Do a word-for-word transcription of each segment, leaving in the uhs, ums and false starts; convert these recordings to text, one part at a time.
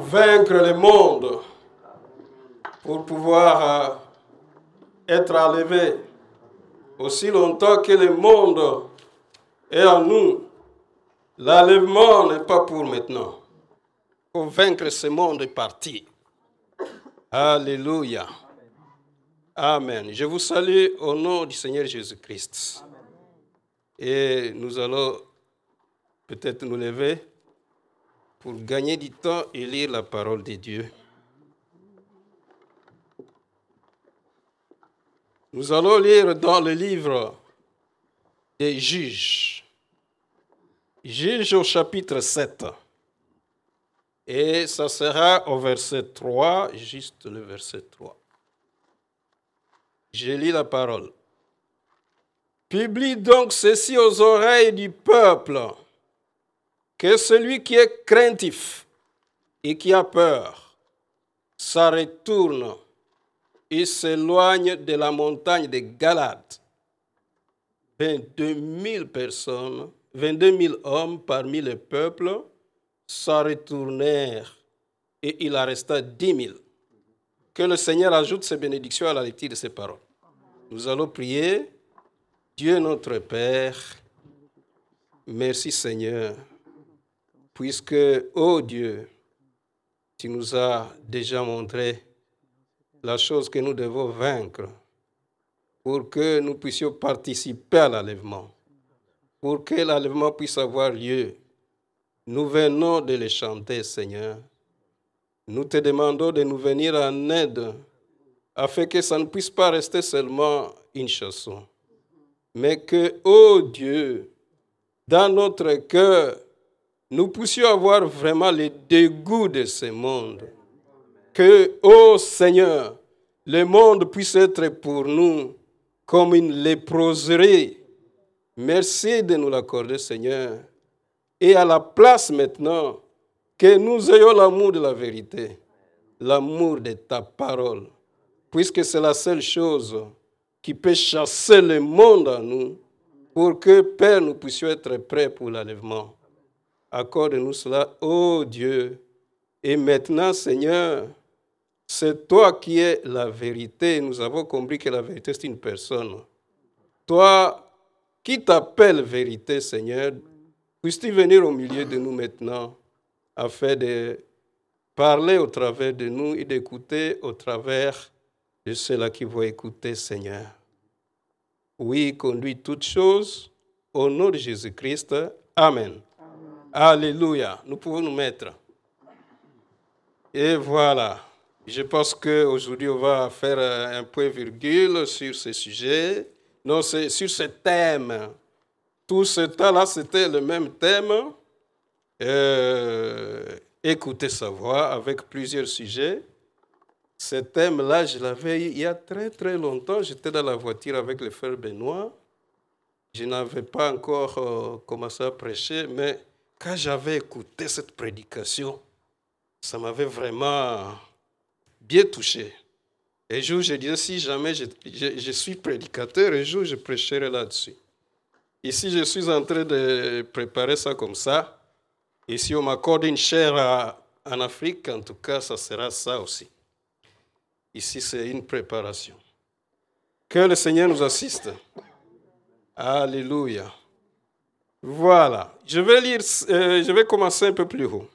vaincre le monde, pour pouvoir euh, être enlevé. Aussi longtemps que le monde est en nous, l'enlèvement n'est pas pour maintenant. Pour vaincre ce monde est parti. Alléluia. Amen. Je vous salue au nom du Seigneur Jésus-Christ. Et nous allons peut-être nous lever pour gagner du temps et lire la parole de Dieu. Nous allons lire dans le livre des Juges. Juges au chapitre sept. Et ça sera au verset trois, juste le verset trois. Je lis la parole. Publie donc ceci aux oreilles du peuple, que celui qui est craintif et qui a peur, ça retourne et s'éloigne de la montagne de Galade. vingt-deux mille personnes, vingt-deux mille hommes parmi le peuple s'en retournèrent et il en resta dix mille. Que le Seigneur ajoute ses bénédictions à la lecture de ces paroles. Nous allons prier. Dieu notre Père, merci Seigneur, puisque, ô Dieu, tu nous as déjà montré la chose que nous devons vaincre pour que nous puissions participer à l'enlèvement, pour que l'enlèvement puisse avoir lieu. Nous venons de les chanter, Seigneur. Nous te demandons de nous venir en aide afin que ça ne puisse pas rester seulement une chanson, mais que, ô Dieu, dans notre cœur, nous puissions avoir vraiment le dégoût de ce monde. Que, ô Seigneur, le monde puisse être pour nous comme une léproserie. Merci de nous l'accorder, Seigneur. Et à la place maintenant, que nous ayons l'amour de la vérité, l'amour de ta parole, puisque c'est la seule chose qui peut chasser le monde en nous, pour que, Père, nous puissions être prêts pour l'enlèvement. Accorde-nous cela, ô Dieu. Et maintenant, Seigneur, c'est toi qui es la vérité. Nous avons compris que la vérité, c'est une personne. Toi qui t'appelles vérité, Seigneur, puisses-tu venir au milieu de nous maintenant, afin de parler au travers de nous et d'écouter au travers de ceux-là qui vont écouter, Seigneur. Oui, conduis toutes choses au nom de Jésus-Christ. Amen. Amen. Alléluia. Nous pouvons nous mettre. Et voilà. Je pense qu'aujourd'hui, on va faire un point-virgule sur ce sujet. Non, c'est sur ce thème. Tout ce temps-là, c'était le même thème. Euh, écouter sa voix avec plusieurs sujets. Ce thème-là, je l'avais il y a très très longtemps. J'étais dans la voiture avec le frère Benoît. Je n'avais pas encore euh, commencé à prêcher, mais quand j'avais écouté cette prédication, ça m'avait vraiment bien touché. Un jour, je disais, si jamais je, je, je suis prédicateur, un jour, je prêcherai là-dessus. Ici, je suis en train de préparer ça comme ça. Et si on m'accorde une chaire à, en Afrique, en tout cas, ça sera ça aussi. Ici, c'est une préparation. Que le Seigneur nous assiste. Alléluia. Voilà. Je vais lire, euh, je vais commencer un peu plus haut.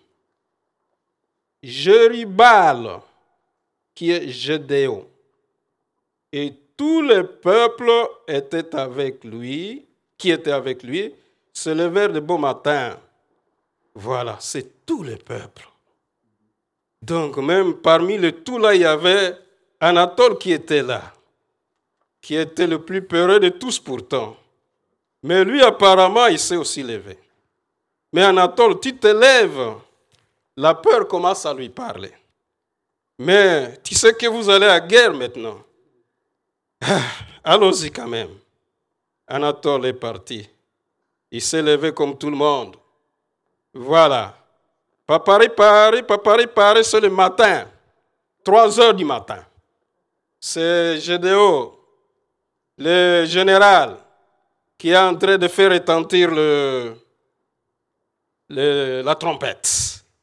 Jérubbaal, qui est Gédéon, et tout le peuple était avec lui, qui était avec lui, se levèrent de bon matin. Voilà, c'est tout le peuple. Donc, même parmi le tout là, il y avait Anatole qui était là, qui était le plus peureux de tous pourtant. Mais lui, apparemment, il s'est aussi levé. Mais Anatole, tu te lèves, la peur commence à lui parler. Mais tu sais que vous allez à guerre maintenant. Ah, allons-y quand même. Anatole est parti. Il s'est levé comme tout le monde. Voilà. Papari pari, papari pari, c'est le matin. Trois heures du matin. C'est Gédéon, le général, qui est en train de faire retentir le, le, la trompette.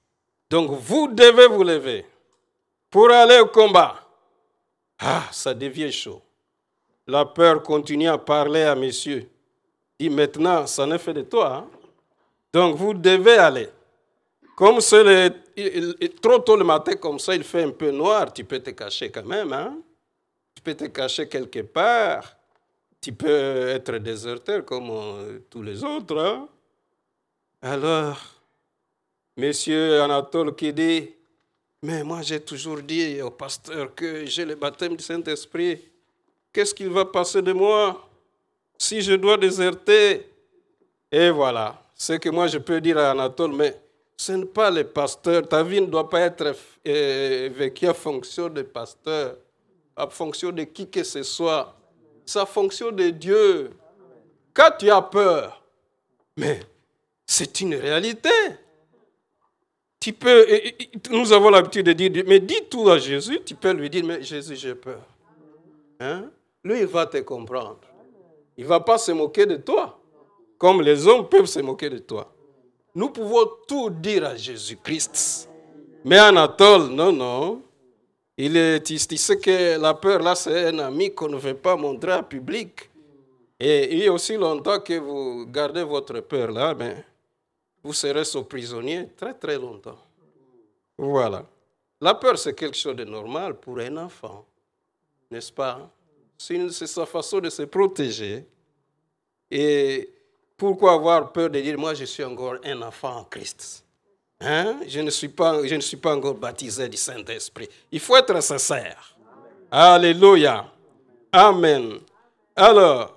Donc, vous devez vous lever pour aller au combat. Ah, ça devient chaud. La peur continue à parler à monsieur. Dit maintenant, ça n'est fait de toi. Hein? Donc, vous devez aller. Comme c'est le, il, il, trop tôt le matin, comme ça, il fait un peu noir, tu peux te cacher quand même. Hein? Tu peux te cacher quelque part. Tu peux être déserteur comme euh, tous les autres. Hein? Alors, monsieur Anatole qui dit, mais moi j'ai toujours dit au pasteur que j'ai le baptême du Saint-Esprit. Qu'est-ce qu'il va passer de moi si je dois déserter? Et voilà, ce que moi je peux dire à Anatole, mais ce n'est pas le pasteur. Ta vie ne doit pas être euh, vécue en fonction de pasteur, en fonction de qui que ce soit. C'est en fonction de Dieu. Quand tu as peur, mais c'est une réalité. Tu peux, nous avons l'habitude de dire, mais dis tout à Jésus, tu peux lui dire, mais Jésus, j'ai peur. Hein? Lui, il va te comprendre. Il ne va pas se moquer de toi, comme les hommes peuvent se moquer de toi. Nous pouvons tout dire à Jésus-Christ. Mais Anatole, non, non. Il est, tu, tu sais que la peur, là, c'est un ami qu'on ne veut pas montrer en public. Et il y a aussi longtemps que vous gardez votre peur, là, mais vous serez son prisonnier très, très longtemps. Voilà. La peur, c'est quelque chose de normal pour un enfant, n'est-ce pas? C'est sa façon de se protéger. Et pourquoi avoir peur de dire, moi, je suis encore un enfant en Christ? Hein? Je ne suis pas, je ne suis pas encore baptisé du Saint-Esprit. Il faut être sincère. Alléluia. Amen. Alors,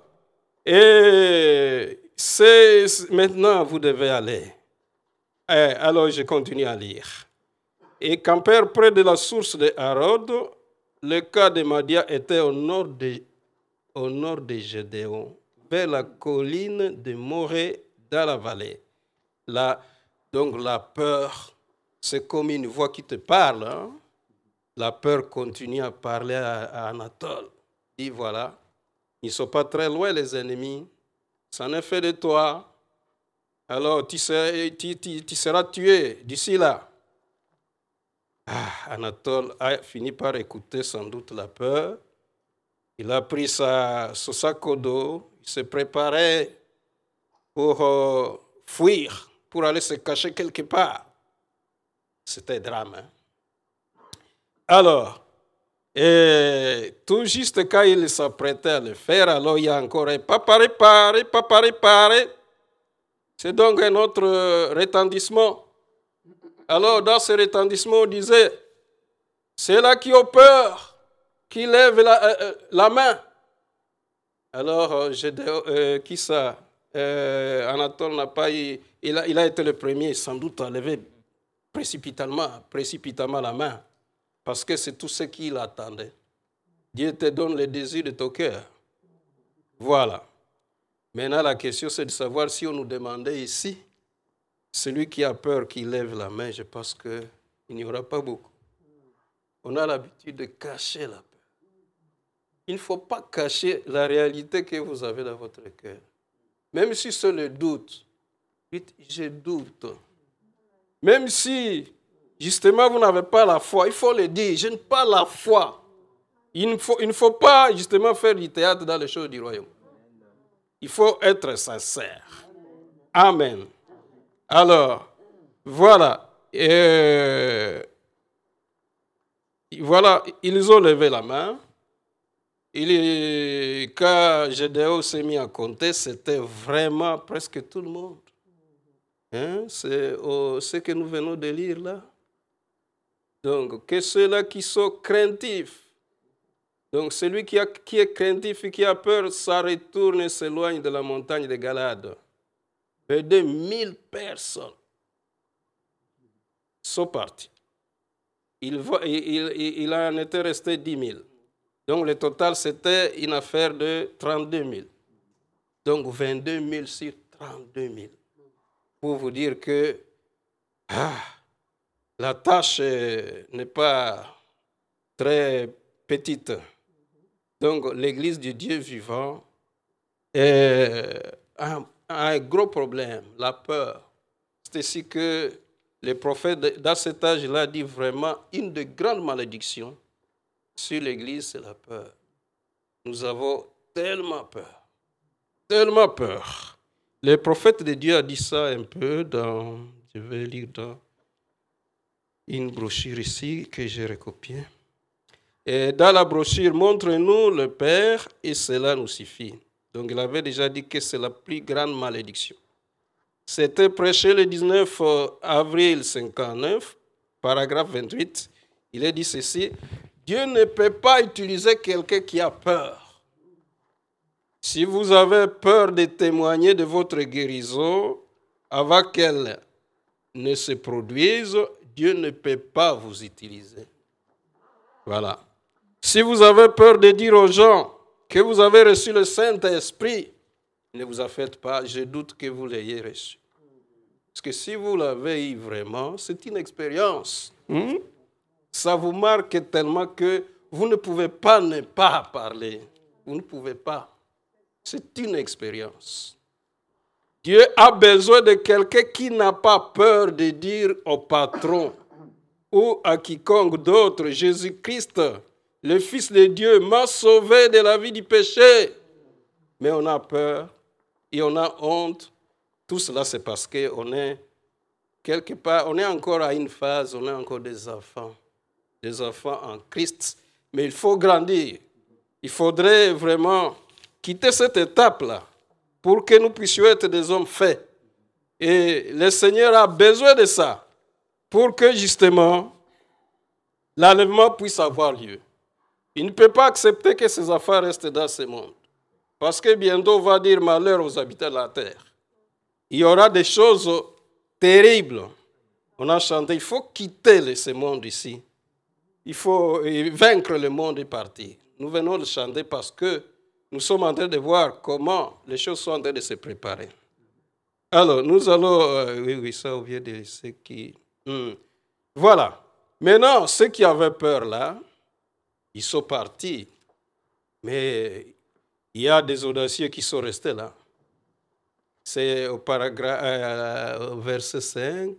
et c'est, maintenant, vous devez aller. Et alors, je continue à lire. Et campèrent près de la source de Harod. Le cas de Madia était au nord de, au nord de Gédéon, vers la colline de Morée dans la vallée. La, donc la peur, c'est comme une voix qui te parle. Hein? La peur continue à parler à, à Anatole. Et voilà, ils ne sont pas très loin les ennemis. Ça en est fait de toi. Alors tu seras, tu, tu, tu seras tué d'ici là. Ah, Anatole a fini par écouter sans doute la peur. Il a pris sa, son sac au dos. Il se préparait pour euh, fuir, pour aller se cacher quelque part. C'était drame. Hein? Alors, et tout juste quand il s'apprêtait à le faire, alors il y a encore un papa réparé, papa réparé. C'est donc un autre retentissement. Alors, dans ce retentissement, on disait, c'est là qui a peur, qui lève la, euh, la main. Alors, euh, je, euh, qui ça euh, Anatole n'a pas eu, il a, il a été le premier, sans doute, à lever précipitamment, précipitamment la main, parce que c'est tout ce qu'il attendait. Dieu te donne le désir de ton cœur. Voilà. Maintenant, la question, c'est de savoir si on nous demandait ici, celui qui a peur, qui lève la main, je pense qu'il n'y aura pas beaucoup. On a l'habitude de cacher la peur. Il ne faut pas cacher la réalité que vous avez dans votre cœur. Même si c'est le doute, dites, je doute. Même si, justement, vous n'avez pas la foi, il faut le dire, je n'ai pas la foi. Il ne faut, il ne faut pas, justement, faire du théâtre dans les choses du royaume. Il faut être sincère. Amen. Alors, voilà. Et voilà, ils ont levé la main. Il, quand Gédéon s'est mis à compter, c'était vraiment presque tout le monde. Hein? C'est oh, ce que nous venons de lire là. Donc, que ceux-là qui sont craintifs. Donc, celui qui, a, qui est craintif et qui a peur, ça retourne et s'éloigne de la montagne de Galade. Près de mille personnes sont parties. Il, va, il, il, il en était resté dix mille. Donc, le total, c'était une affaire de trente-deux mille. Donc, vingt-deux mille sur trente-deux mille. Pour vous dire que ah, la tâche n'est pas très petite. Donc, l'Église du Dieu vivant a un, un gros problème, la peur. C'est ainsi que le prophète, dans cet âge-là, dit vraiment une des grandes malédictions sur l'Église, c'est la peur. Nous avons tellement peur, tellement peur. Le prophète de Dieu a dit ça un peu dans, je vais lire dans une brochure ici que j'ai recopiée. Et dans la brochure, montre-nous le Père et cela nous suffit. Donc il avait déjà dit que c'est la plus grande malédiction. C'était prêché le dix-neuf avril cinquante-neuf, paragraphe vingt-huit. Il est dit ceci: Dieu ne peut pas utiliser quelqu'un qui a peur. Si vous avez peur de témoigner de votre guérison avant qu'elle ne se produise, Dieu ne peut pas vous utiliser. Voilà. Si vous avez peur de dire aux gens que vous avez reçu le Saint-Esprit, ne vous en faites pas, je doute que vous l'ayez reçu. Parce que si vous l'avez eu vraiment, c'est une expérience. Hmm? Ça vous marque tellement que vous ne pouvez pas ne pas parler. Vous ne pouvez pas. C'est une expérience. Dieu a besoin de quelqu'un qui n'a pas peur de dire au patron ou à quiconque d'autre: Jésus-Christ, le Fils de Dieu, m'a sauvé de la vie du péché. Mais on a peur et on a honte. Tout cela, c'est parce qu'on est quelque part, on est encore à une phase, on est encore des enfants, des enfants en Christ. Mais il faut grandir. Il faudrait vraiment quitter cette étape-là pour que nous puissions être des hommes faits. Et le Seigneur a besoin de ça pour que justement l'enlèvement puisse avoir lieu. Il ne peut pas accepter que ses affaires restent dans ce monde. Parce que bientôt on va dire malheur aux habitants de la terre. Il y aura des choses terribles. On a chanté, il faut quitter ce monde ici. Il faut vaincre le monde et partir. Nous venons de chanter parce que nous sommes en train de voir comment les choses sont en train de se préparer. Alors, nous allons... Euh, oui, oui, ça, on vient de ceux qui... Hmm. Voilà. Maintenant, ceux qui avaient peur là, ils sont partis. Mais il y a des audacieux qui sont restés là. C'est au paragraphe, euh, au verset cinq,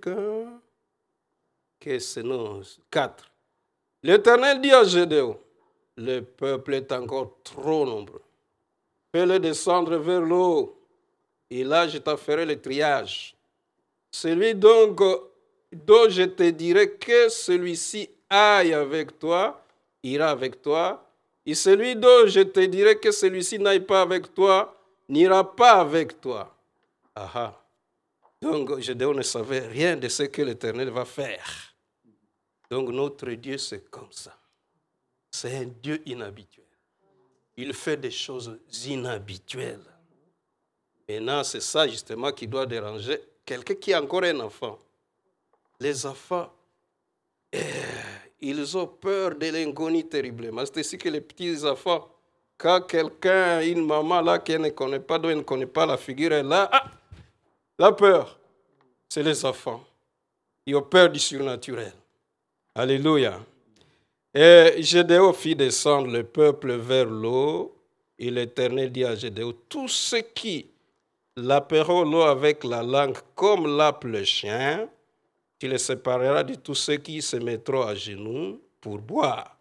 que c'est non, quatre. L'Éternel dit à Gédéon: le peuple est encore trop nombreux. Fais-le descendre vers l'eau, et là je t'en ferai le triage. Celui donc dont je te dirai que celui-ci aille avec toi, ira avec toi, et celui dont je te dirai que celui-ci n'aille pas avec toi, n'ira pas avec toi. Aha. Donc Gédéon ne savait rien de ce que l'Éternel va faire. Donc notre Dieu, c'est comme ça. C'est un Dieu inhabituel. Il fait des choses inhabituelles. Maintenant, c'est ça justement qui doit déranger quelqu'un qui est encore un enfant. Les enfants, eh, ils ont peur de l'inconnu terriblement. C'est ainsi que les petits enfants, quand quelqu'un, une maman là qui ne connaît pas, dont elle ne connaît pas la figure, est là, ah, la peur, c'est les enfants. Ils ont peur du surnaturel. Alléluia. Et Gédéon fit descendre le peuple vers l'eau, et l'Éternel dit à Gédéon: tous ceux qui laperont l'eau avec la langue comme lappe le chien, tu les sépareras de tous ceux qui se mettront à genoux pour boire.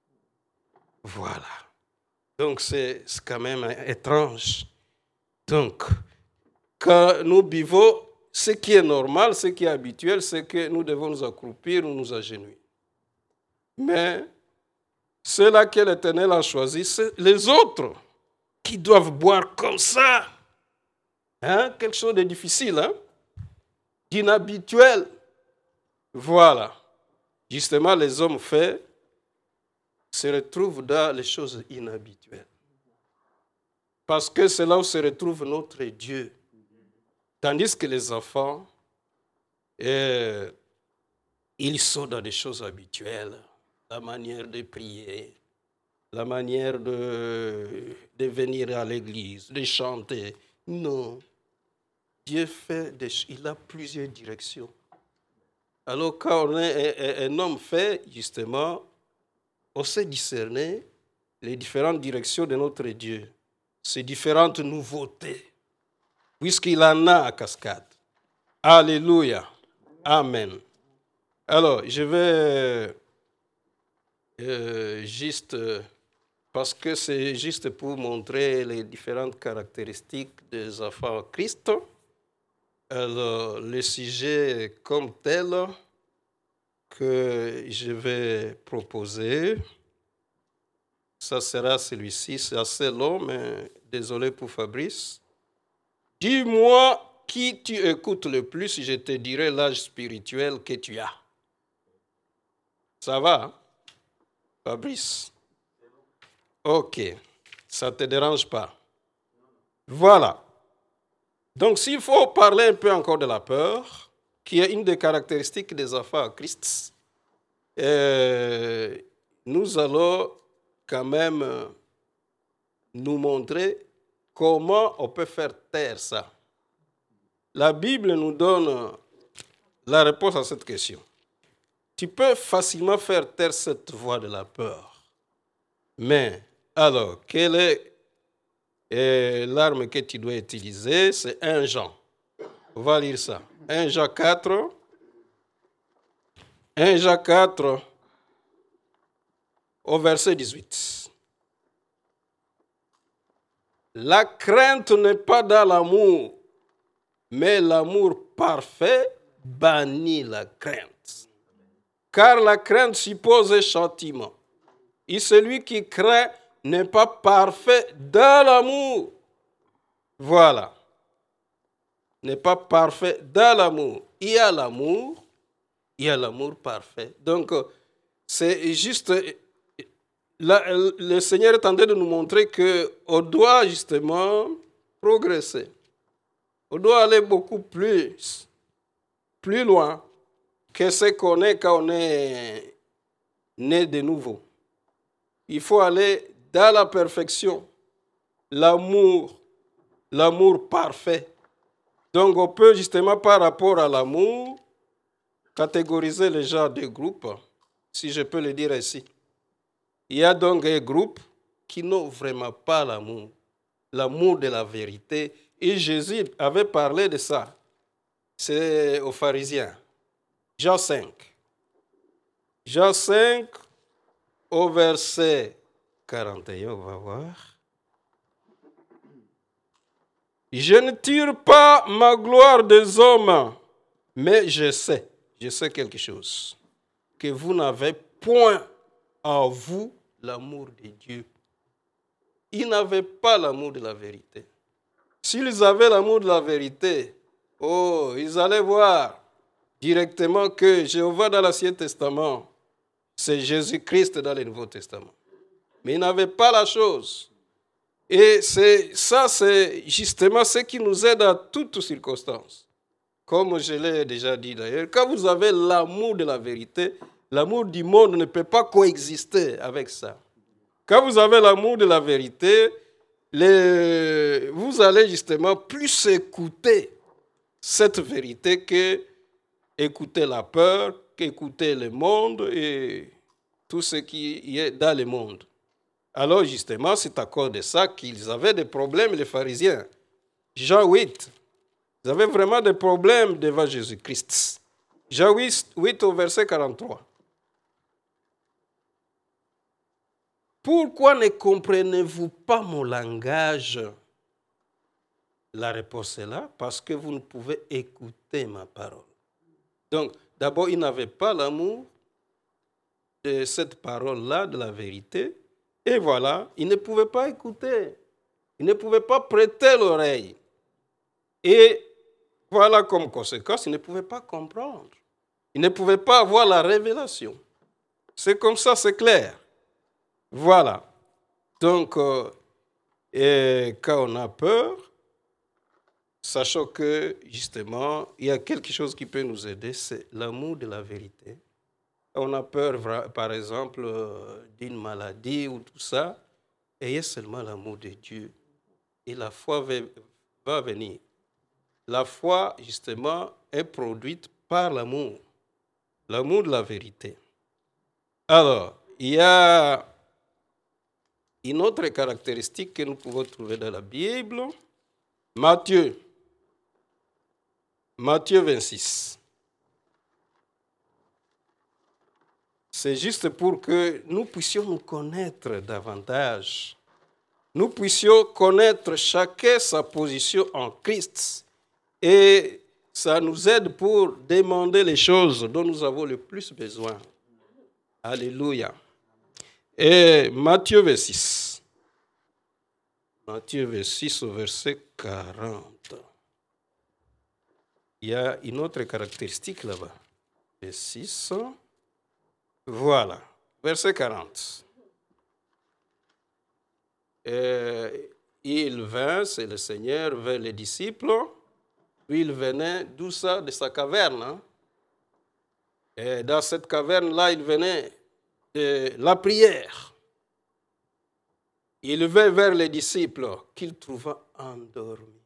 Voilà. Donc c'est quand même étrange. Donc, quand nous buvons, ce qui est normal, ce qui est habituel, c'est que nous devons nous accroupir ou nous agenouiller. Mais ceux-là que l'Éternel a choisi, c'est les autres qui doivent boire comme ça. Hein? Quelque chose de difficile, hein? D'inhabituel. Voilà. Justement, les hommes faits se retrouvent dans les choses inhabituelles. Parce que c'est là où se retrouve notre Dieu. Tandis que les enfants, eh, ils sont dans des choses habituelles. La manière de prier, la manière de, de venir à l'église, de chanter. Non. Dieu fait des, il a plusieurs directions. Alors quand on est un, un homme fait, justement, on sait discerner les différentes directions de notre Dieu, ces différentes nouveautés, puisqu'il en a à cascade. Alléluia. Amen. Alors, je vais euh, juste, euh, parce que c'est juste pour montrer les différentes caractéristiques des enfants en Christ. Alors, le sujet comme tel que je vais proposer, ça sera celui-ci, c'est assez long, mais désolé pour Fabrice. Dis-moi qui tu écoutes le plus, je te dirai l'âge spirituel que tu as. Ça va, hein? Fabrice? Ok, ça ne te dérange pas. Voilà. Donc, s'il faut parler un peu encore de la peur, qui est une des caractéristiques des enfants à Christ, euh, nous allons quand même nous montrer comment on peut faire taire ça. La Bible nous donne la réponse à cette question. Tu peux facilement faire taire cette voix de la peur. Mais, alors, quelle est euh, l'arme que tu dois utiliser? C'est un Jean. On va lire ça. un Jean quatre. un Jean quatre, au verset dix-huit. La crainte n'est pas dans l'amour, mais l'amour parfait bannit la crainte. Car la crainte suppose un châtiment. Et celui qui craint n'est pas parfait dans l'amour. Voilà. N'est pas parfait dans l'amour. Il y a l'amour, il y a l'amour parfait. Donc, c'est juste, là, le Seigneur est en train de nous montrer qu'on doit justement progresser. On doit aller beaucoup plus, plus loin que ce qu'on est quand on est né de nouveau. Il faut aller dans la perfection, l'amour, l'amour parfait. Donc on peut justement par rapport à l'amour catégoriser les gens de groupes, si je peux le dire ainsi. Il y a donc des groupes qui n'ont vraiment pas l'amour, l'amour de la vérité. Et Jésus avait parlé de ça. C'est aux pharisiens. Jean cinq. Jean cinq, au verset quarante et un, on va voir. Je ne tire pas ma gloire des hommes, mais je sais, je sais quelque chose, que vous n'avez point en vous l'amour de Dieu. Ils n'avaient pas l'amour de la vérité. S'ils avaient l'amour de la vérité, oh, ils allaient voir directement que Jéhovah dans l'Ancien Testament, c'est Jésus-Christ dans le Nouveau Testament. Mais ils n'avaient pas la chose. Et c'est, ça, c'est justement ce qui nous aide à toutes circonstances. Comme je l'ai déjà dit d'ailleurs, quand vous avez l'amour de la vérité, l'amour du monde ne peut pas coexister avec ça. Quand vous avez l'amour de la vérité, les, vous allez justement plus écouter cette vérité que écouter la peur, qu'écouter le monde et tout ce qui est dans le monde. Alors justement, c'est à cause de ça qu'ils avaient des problèmes, les pharisiens. Jean huit, ils avaient vraiment des problèmes devant Jésus-Christ. Jean huit au verset quarante-trois. Pourquoi ne comprenez-vous pas mon langage? La réponse est là, parce que vous ne pouvez écouter ma parole. Donc, d'abord, ils n'avaient pas l'amour de cette parole-là, de la vérité. Et voilà, ils ne pouvaient pas écouter. Ils ne pouvaient pas prêter l'oreille. Et voilà, comme conséquence, ils ne pouvaient pas comprendre. Ils ne pouvaient pas avoir la révélation. C'est comme ça, c'est clair. Voilà. Donc, euh, et quand on a peur, sachant que, justement, il y a quelque chose qui peut nous aider, c'est l'amour de la vérité. On a peur, par exemple, d'une maladie ou tout ça. Ayez seulement l'amour de Dieu. Et la foi va venir. La foi, justement, est produite par l'amour. L'amour de la vérité. Alors, il y a une autre caractéristique que nous pouvons trouver dans la Bible. Matthieu. Matthieu vingt-six. c'est juste pour que nous puissions nous connaître davantage. Nous puissions connaître chacun sa position en Christ. Et ça nous aide pour demander les choses dont nous avons le plus besoin. Alléluia. Et Matthieu vingt-six. Matthieu vingt-six au verset quarante. Il y a une autre caractéristique là-bas. vingt-six. Voilà. Verset quarante. Et il vint, c'est le Seigneur, vers les disciples. Puis il venait d'où ça? De sa caverne. Hein? Et dans cette caverne-là, il venait de la prière. Il vint vers les disciples qu'il trouva endormis.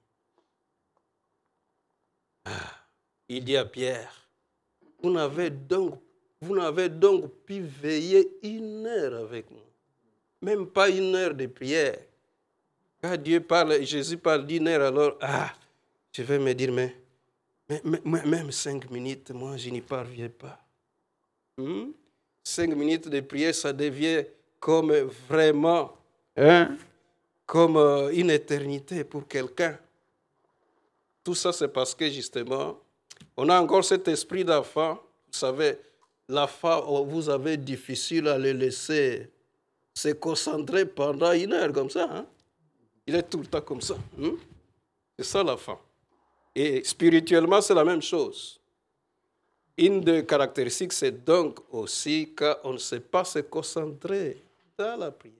Ah, il dit à Pierre, vous n'avez donc, vous n'avez donc pu veiller une heure avec moi. Même pas une heure de prière. Quand Dieu parle, Jésus parle d'une heure, alors, ah, je vais me dire, mais, mais, mais même cinq minutes, moi, je n'y parviens pas. Hmm? Cinq minutes de prière, ça devient comme vraiment, hein, comme une éternité pour quelqu'un. Tout ça, c'est parce que, justement, on a encore cet esprit d'enfant. Vous savez, l'enfant, vous avez difficile à le laisser se concentrer pendant une heure comme ça. Hein? Il est tout le temps comme ça. Hein? C'est ça l'enfant. Et spirituellement, c'est la même chose. Une des caractéristiques, c'est donc aussi qu'on ne sait pas se concentrer dans la prière.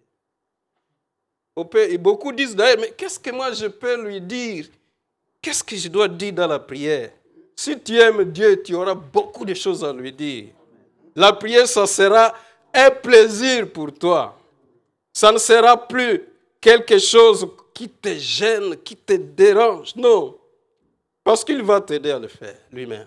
Et beaucoup disent d'ailleurs, mais qu'est-ce que moi je peux lui dire? Qu'est-ce que je dois dire dans la prière? Si tu aimes Dieu, tu auras beaucoup de choses à lui dire. La prière, ça sera un plaisir pour toi. Ça ne sera plus quelque chose qui te gêne, qui te dérange. Non. Parce qu'il va t'aider à le faire lui-même.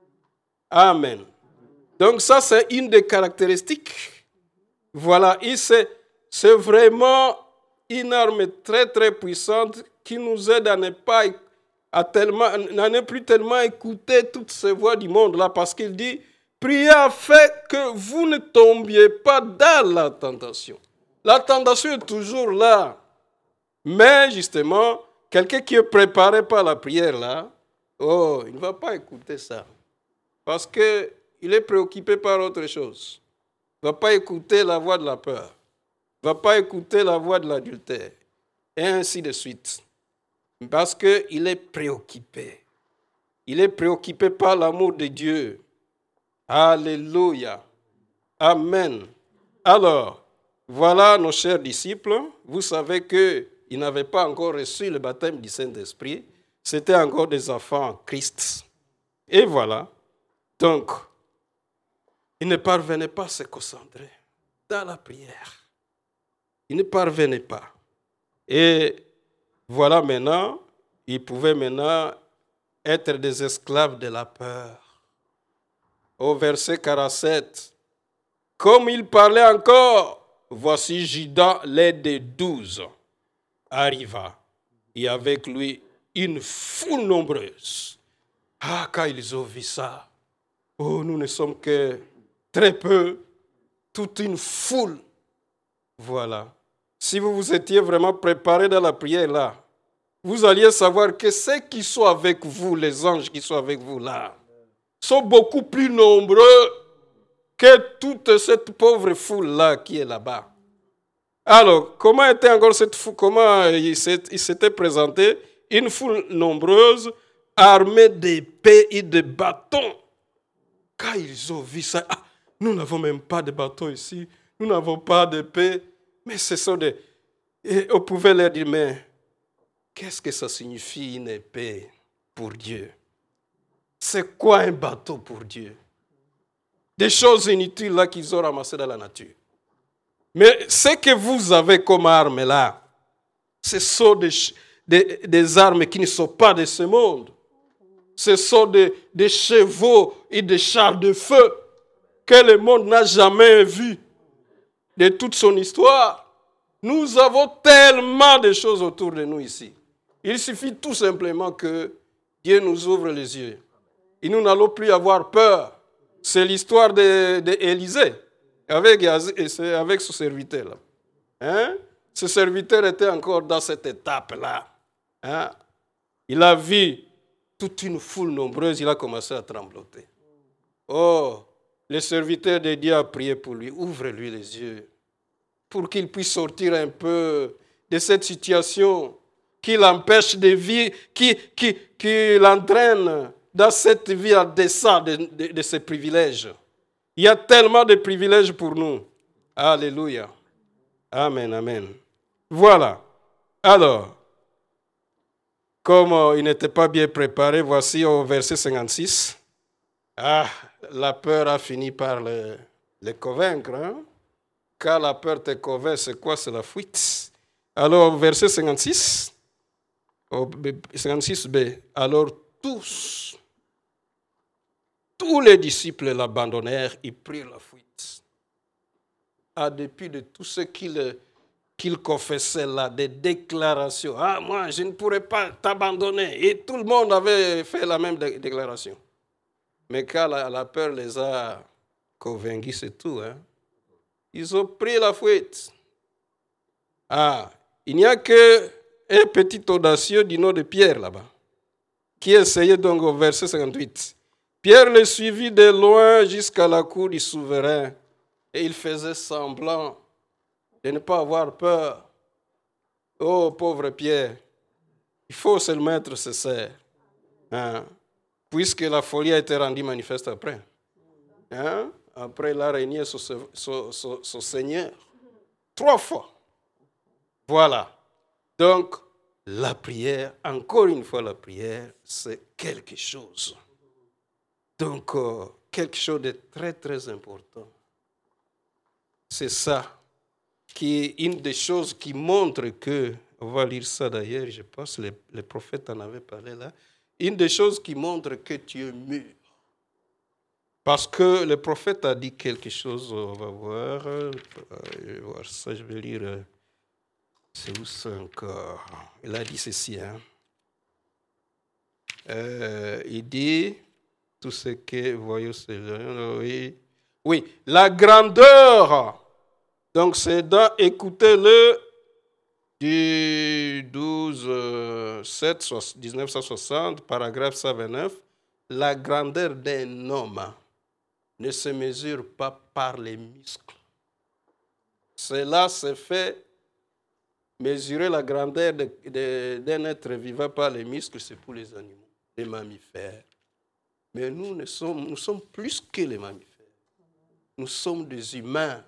Amen. Donc ça, c'est une des caractéristiques. Voilà. Et c'est, c'est vraiment une arme très, très puissante qui nous aide à ne pas, à tellement, à ne plus tellement écouter toutes ces voix du monde là. Parce qu'il dit, priez afin que vous ne tombiez pas dans la tentation. La tentation est toujours là. Mais justement, quelqu'un qui est préparé par la prière là, oh, il ne va pas écouter ça. Parce qu'il est préoccupé par autre chose. Il ne va pas écouter la voix de la peur. Il ne va pas écouter la voix de l'adultère. Et ainsi de suite. Parce qu'il est préoccupé. Il est préoccupé par l'amour de Dieu. Alléluia. Amen. Alors, voilà nos chers disciples. Vous savez qu'ils n'avaient pas encore reçu le baptême du Saint-Esprit. C'était encore des enfants en Christ. Et voilà. Donc, ils ne parvenaient pas à se concentrer dans la prière. Ils ne parvenaient pas. Et voilà maintenant, ils pouvaient maintenant être des esclaves de la peur. Au verset quarante-sept, comme il parlait encore, voici Judas, l'un des douze, arriva, et avec lui une foule nombreuse. Ah, quand ils ont vu ça, oh, nous ne sommes que très peu, toute une foule. Voilà. Si vous vous étiez vraiment préparé dans la prière là, vous alliez savoir que ceux qui sont avec vous, les anges qui sont avec vous là, sont beaucoup plus nombreux que toute cette pauvre foule-là qui est là-bas. Alors, comment était encore cette foule? Comment il s'était présenté? Une foule nombreuse, armée d'épées et de bâtons. Quand ils ont vu ça, ah, nous n'avons même pas de bâtons ici, nous n'avons pas d'épée, mais ce sont des... Et on pouvait leur dire, mais qu'est-ce que ça signifie une épée pour Dieu? C'est quoi un bateau pour Dieu? Des choses inutiles là qu'ils ont ramassées dans la nature. Mais ce que vous avez comme armes là, ce sont des, des, des armes qui ne sont pas de ce monde. Ce sont des, des chevaux et des chars de feu que le monde n'a jamais vus de toute son histoire. Nous avons tellement de choses autour de nous ici. Il suffit tout simplement que Dieu nous ouvre les yeux. Et nous n'allons plus avoir peur. C'est l'histoire d'Élisée. avec, avec ce serviteur-là. Hein? Ce serviteur était encore dans cette étape-là. Hein? Il a vu toute une foule nombreuse, il a commencé à trembloter. Oh, le serviteur de Dieu a prié pour lui. Ouvre-lui les yeux pour qu'il puisse sortir un peu de cette situation qui l'empêche de vivre, qui, qui, qui l'entraîne dans cette vie à dessein de, de, de ses privilèges. Il y a tellement de privilèges pour nous. Alléluia. Amen, amen. Voilà. Alors, comme euh, il n'était pas bien préparé, voici au verset cinquante-six. Ah, la peur a fini par le, le convaincre. Hein? Quand la peur te convainc, c'est quoi? C'est la fuite. Alors, verset cinquante-six, cinquante-six b. Alors, tous, tous les disciples l'abandonnèrent et prirent la fuite. En dépit de tout ce qu'ils qu'il confessait là, des déclarations. Ah, moi, je ne pourrais pas t'abandonner. Et tout le monde avait fait la même dé- déclaration. Mais quand la, la peur les a convaincus, c'est tout. Hein? Ils ont pris la fuite. Ah, il n'y a qu'un petit audacieux du nom de Pierre là-bas, qui essayait donc au verset cinquante-huit. Pierre le suivit de loin jusqu'à la cour du souverain et il faisait semblant de ne pas avoir peur. Oh, pauvre Pierre, il faut se le mettre cessaire, hein, puisque la folie a été rendue manifeste après. Hein? Après, il a régné sur son Seigneur trois fois. Voilà. Donc, la prière, encore une fois, la prière, c'est quelque chose. Donc, euh, quelque chose de très, très important. C'est ça qui est une des choses qui montre que, on va lire ça d'ailleurs, je pense que les, les prophètes en avaient parlé là, une des choses qui montre que tu es mûr. Parce que le prophète a dit quelque chose, on va voir, je vais voir ça, je vais lire, c'est où ça encore? Il a dit ceci, hein. Euh, il dit, tout ce que, voyons, c'est, oui, oui, la grandeur. Donc, c'est dans, écoutez-le, du douze sept dix-neuf cent soixante, paragraphe cent vingt-neuf, la grandeur d'un homme ne se mesure pas par les muscles. Cela se fait mesurer la grandeur de, de, d'un être vivant par les muscles, c'est pour les animaux, les mammifères. Mais nous, nous sommes, nous sommes plus que les mammifères. Nous sommes des humains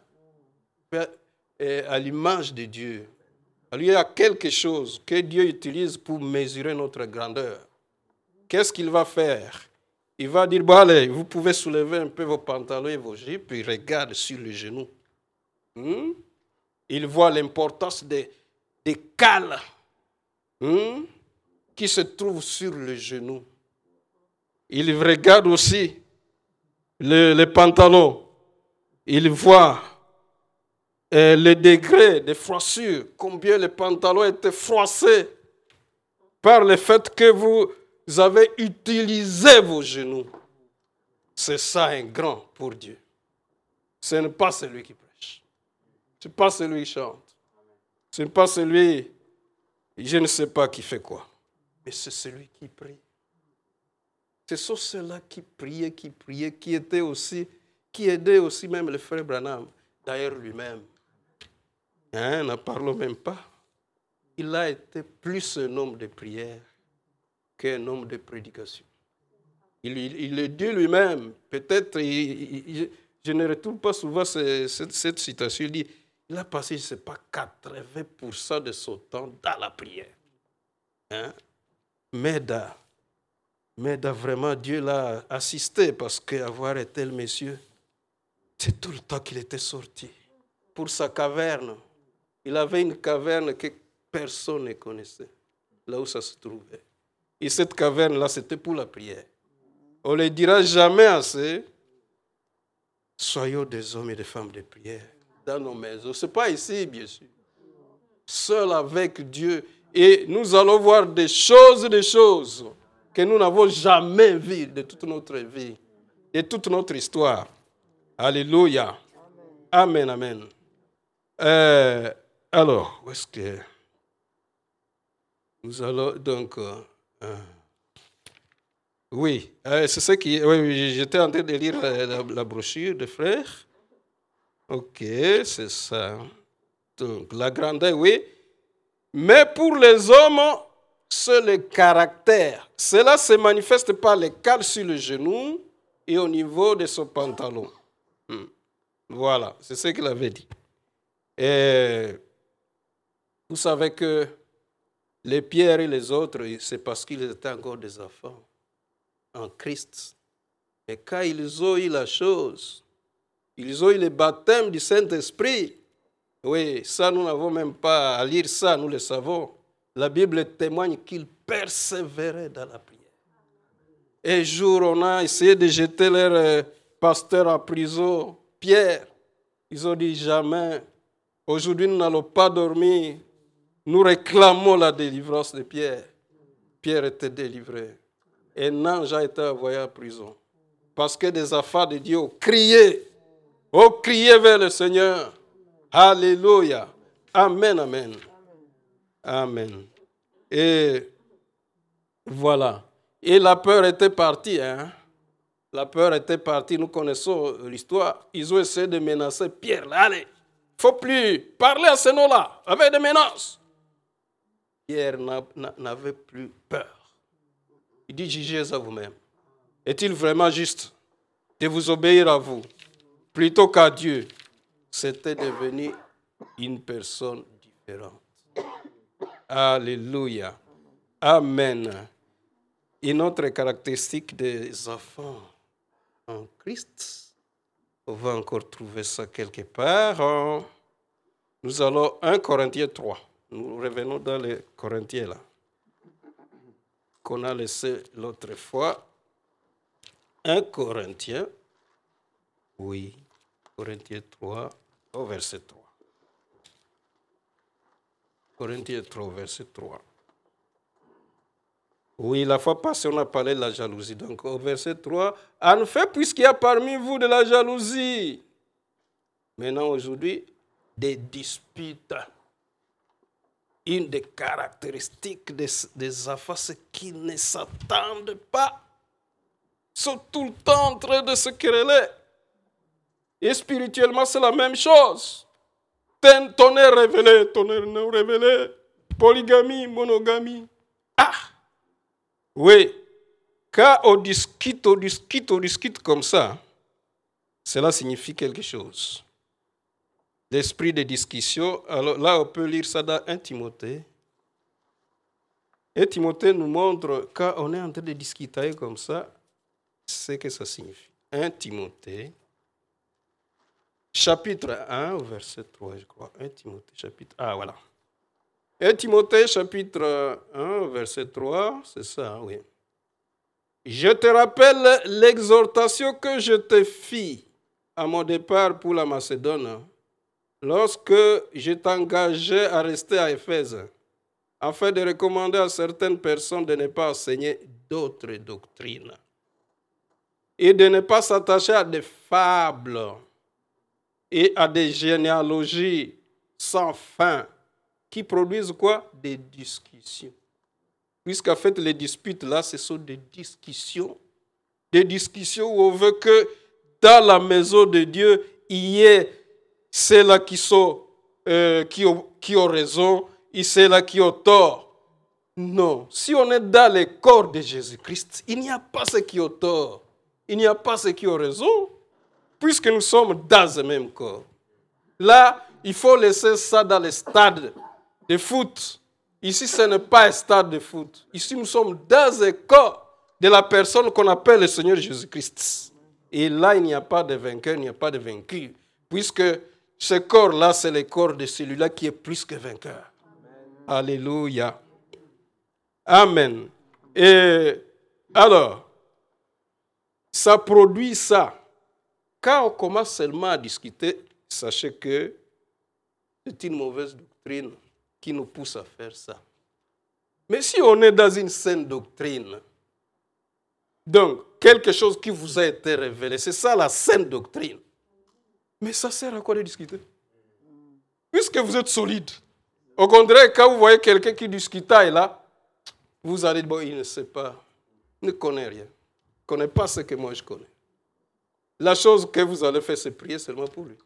à l'image de Dieu. Alors, il y a quelque chose que Dieu utilise pour mesurer notre grandeur. Qu'est-ce qu'il va faire? Il va dire, bon allez, vous pouvez soulever un peu vos pantalons et vos jupes, puis regarde sur les genoux. Hmm? Il voit l'importance des, des cales hmm? qui se trouvent sur les genoux. Il regarde aussi le, les pantalons. Il voit euh, le degré de froissure, combien les pantalons étaient froissés par le fait que vous avez utilisé vos genoux. C'est ça un grand pour Dieu. Ce n'est pas celui qui prêche. Ce n'est pas celui qui chante. Ce n'est pas celui, je ne sais pas qui fait quoi. Mais c'est celui qui prie. Ce sont ceux-là qui priaient, qui priaient, qui étaient aussi, qui aidaient aussi même le frère Branham, d'ailleurs lui-même. Hein, n'en parlons même pas. Il a été plus un homme de prière qu'un homme de prédication. Il, il, il le dit lui-même. Peut-être, il, il, je ne retrouve pas souvent cette, cette, cette citation. Il dit, il a passé, je ne sais pas, quatre-vingts pour cent de son temps dans la prière. Hein? Mais dans Mais vraiment, Dieu l'a assisté parce qu'avoir un tel monsieur, c'est tout le temps qu'il était sorti. Pour sa caverne, il avait une caverne que personne ne connaissait, là où ça se trouvait. Et cette caverne-là, c'était pour la prière. On ne le dira jamais assez. Soyons des hommes et des femmes de prière dans nos maisons. Ce n'est pas ici, bien sûr. Seul avec Dieu. Et nous allons voir des choses, des choses que nous n'avons jamais vues de toute notre vie, de toute notre histoire. Alléluia. Amen, amen. Euh, alors, où est-ce que nous allons donc... Euh, euh, oui, euh, c'est ce qui... Oui, oui, j'étais en train de lire la, la, la brochure de frères. Ok, c'est ça. Donc, la grandeur, oui. Mais pour les hommes, c'est le caractère. Cela se manifeste par les cales sur le genou et au niveau de son pantalon. Hmm. Voilà, c'est ce qu'il avait dit. Et vous savez que les Pierre et les autres, c'est parce qu'ils étaient encore des enfants en Christ. Et quand ils ont eu la chose, ils ont eu le baptême du Saint-Esprit. Oui, ça, nous n'avons même pas à lire ça, nous le savons. La Bible témoigne qu'ils persévéraient dans la prière. Et un jour, on a essayé de jeter leur pasteur en prison, Pierre. Ils ont dit jamais. Aujourd'hui, nous n'allons pas dormir. Nous réclamons la délivrance de Pierre. Pierre était délivré. Et un ange a été envoyé en prison. Parce que des enfants de Dieu ont crié. Ont crié vers le Seigneur. Alléluia. Amen, amen. Amen. Et voilà. Et la peur était partie. Hein? La peur était partie. Nous connaissons l'histoire. Ils ont essayé de menacer Pierre. Là, allez, il ne faut plus parler à ce nom-là, avec des menaces. Pierre n'avait plus peur. Il dit, jugez à vous-même. Est-il vraiment juste de vous obéir à vous plutôt qu'à Dieu? C'était devenu une personne différente. Alléluia. Amen. Une autre caractéristique des enfants en Christ, on va encore trouver ça quelque part. Nous allons à Premier Corinthiens trois. Nous revenons dans les Corinthiens là, qu'on a laissé l'autre fois. Premier Corinthiens, oui, Corinthiens trois, au verset trois. Corinthiens trois, verset trois. Oui, la fois passée, on a parlé de la jalousie. Donc, au verset trois, en fait, puisqu'il y a parmi vous de la jalousie, maintenant, aujourd'hui, des disputes. Une des caractéristiques des, des enfants, c'est qu'ils ne s'attendent pas. Ils sont tout le temps en train de se quereller. Et spirituellement, c'est la même chose. Tonnerre révélé, tonnerre non révélé, polygamie, monogamie. Ah! Oui, quand on discute, on discute, on discute comme ça, cela signifie quelque chose. L'esprit de discussion, alors là on peut lire ça dans Premier Timothée. Et Timothée nous montre, quand on est en train de discuter comme ça, ce que ça signifie. Premier Timothée, chapitre un, verset trois, je crois. Premier Timothée, chapitre... Ah, voilà. Premier Timothée, chapitre un, verset trois, c'est ça, oui. Je te rappelle l'exhortation que je te fis à mon départ pour la Macédoine, lorsque je t'engageais à rester à Éphèse, afin de recommander à certaines personnes de ne pas enseigner d'autres doctrines et de ne pas s'attacher à des fables et à des généalogies sans fin qui produisent quoi? Des discussions. Puisqu'en fait, les disputes, là, ce sont des discussions. Des discussions où on veut que dans la maison de Dieu, il y ait ceux-là qui, sont, euh, qui, ont, qui ont raison et ceux-là qui ont tort. Non. Si on est dans le corps de Jésus-Christ, il n'y a pas ceux qui ont tort. Il n'y a pas ceux qui ont raison, puisque nous sommes dans le même corps. Là, il faut laisser ça dans le stade de foot. Ici, ce n'est pas un stade de foot. Ici, nous sommes dans le corps de la personne qu'on appelle le Seigneur Jésus-Christ. Et là, il n'y a pas de vainqueur, il n'y a pas de vaincu. Puisque ce corps-là, c'est le corps de celui-là qui est plus que vainqueur. Amen. Alléluia. Amen. Et alors, ça produit ça. Quand on commence seulement à discuter, sachez que c'est une mauvaise doctrine qui nous pousse à faire ça. Mais si on est dans une saine doctrine, donc quelque chose qui vous a été révélé, c'est ça la saine doctrine. Mais ça sert à quoi de discuter? Puisque vous êtes solide. Au contraire, quand vous voyez quelqu'un qui discute et là, vous allez dire, bon, il ne sait pas, il ne connaît rien. Il ne connaît pas ce que moi je connais. La chose que vous allez faire, c'est prier seulement pour lui.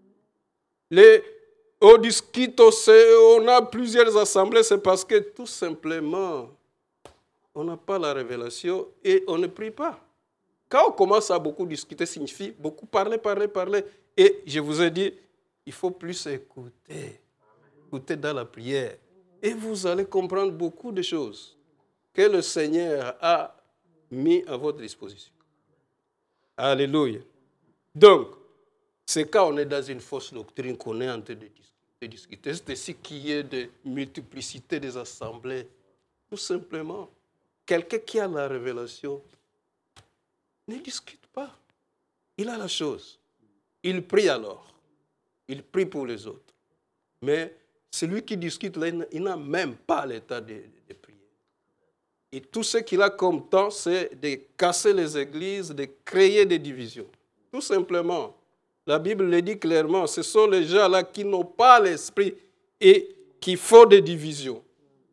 Les, au discute, on a plusieurs assemblées, c'est parce que tout simplement, on n'a pas la révélation et on ne prie pas. Quand on commence à beaucoup discuter, signifie beaucoup parler, parler, parler. Et je vous ai dit, il faut plus écouter. Écouter dans la prière. Et vous allez comprendre beaucoup de choses que le Seigneur a mis à votre disposition. Alléluia. Donc, c'est quand on est dans une fausse doctrine qu'on est en train de discuter. C'est ici qu'il y ait de multiplicité des assemblées. Tout simplement. Quelqu'un qui a la révélation ne discute pas. Il a la chose. Il prie alors. Il prie pour les autres. Mais celui qui discute, là, il n'a même pas l'état de, de prier. Et tout ce qu'il a comme temps, c'est de casser les églises, de créer des divisions. Tout simplement. La Bible le dit clairement. Ce sont les gens-là qui n'ont pas l'esprit et qui font des divisions.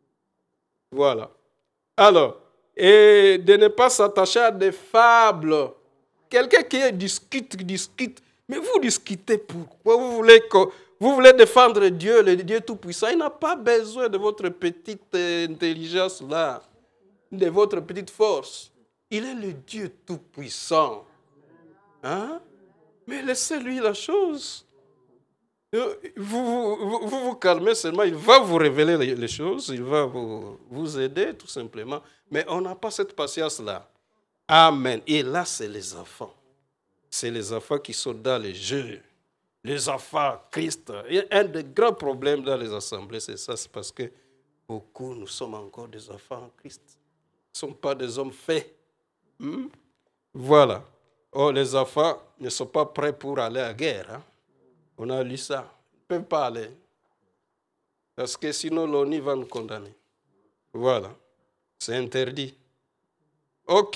Voilà. Alors, et de ne pas s'attacher à des fables. Quelqu'un qui discute, discute. Mais vous discutez pourquoi? Vous voulez, vous voulez défendre Dieu, le Dieu Tout-Puissant. Il n'a pas besoin de votre petite intelligence là, de votre petite force. Il est le Dieu Tout-Puissant. Hein? Mais laissez-lui la chose. Vous vous, vous vous, vous calmez seulement, il va vous révéler les, les choses, il va vous, vous aider tout simplement. Mais on n'a pas cette patience-là. Amen. Et là, c'est les enfants. C'est les enfants qui sont dans les jeux. Les enfants, Christ. Et un des grands problèmes dans les assemblées, c'est ça, c'est parce que beaucoup, nous sommes encore des enfants en Christ. Nous ne sommes pas des hommes faits. Hmm? Voilà. Oh, les enfants ne sont pas prêts pour aller à la guerre. Hein? On a lu ça. Ils ne peuvent pas aller. Parce que sinon, l'ONU va nous condamner. Voilà. C'est interdit. OK.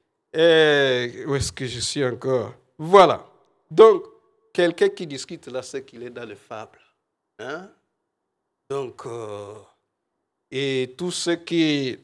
Et où est-ce que je suis encore? Voilà. Donc, quelqu'un qui discute là, c'est qu'il est dans les fables. Hein? Donc, euh, et tout ce qui,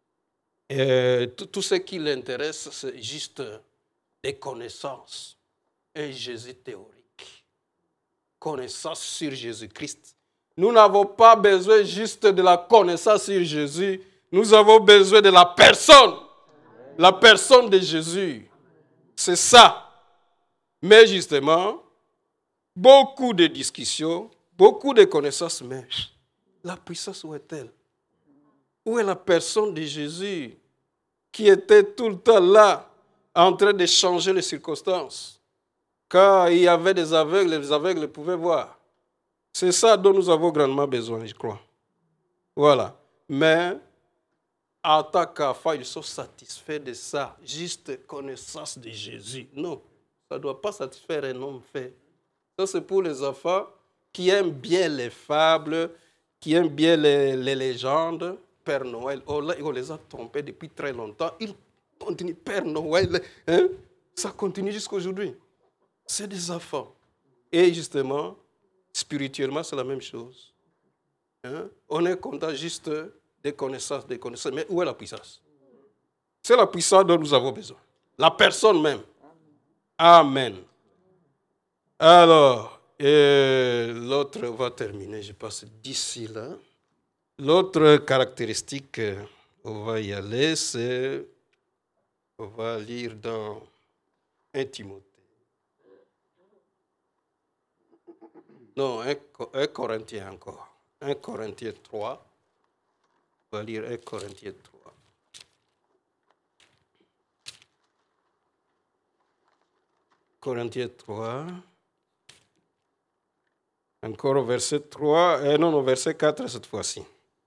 euh, tout, tout ce qui l'intéresse, c'est juste des connaissances. Un Jésus théorique. Connaissance sur Jésus-Christ. Nous n'avons pas besoin juste de la connaissance sur Jésus. Nous avons besoin de la personne. La personne de Jésus. C'est ça. Mais justement, beaucoup de discussions, beaucoup de connaissances, mais la puissance, où est-elle? Où est la personne de Jésus qui était tout le temps là, en train de changer les circonstances? Quand il y avait des aveugles, les aveugles pouvaient voir. C'est ça dont nous avons grandement besoin, je crois. Voilà. Mais en tant qu'enfants, ils sont satisfaits de ça. Juste connaissance de Jésus. Non, ça ne doit pas satisfaire un homme fait. Ça, c'est pour les enfants qui aiment bien les fables, qui aiment bien les, les légendes. Père Noël, oh là, on les a trompés depuis très longtemps. Ils continuent. Père Noël, hein? Ça continue jusqu'à aujourd'hui. C'est des enfants. Et justement, spirituellement, c'est la même chose. Hein? On est content juste des connaissances, des connaissances. Mais où est la puissance? C'est la puissance dont nous avons besoin. La personne même. Amen. Alors, et l'autre, on va terminer, je passe d'ici là. L'autre caractéristique, on va y aller, c'est, on va lire dans un Timothée. Non, un Corinthien encore. un Corinthiens trois. On va lire un Corinthiens trois. Corinthiens trois. Encore au verset trois. Et non, au verset quatre cette fois-ci.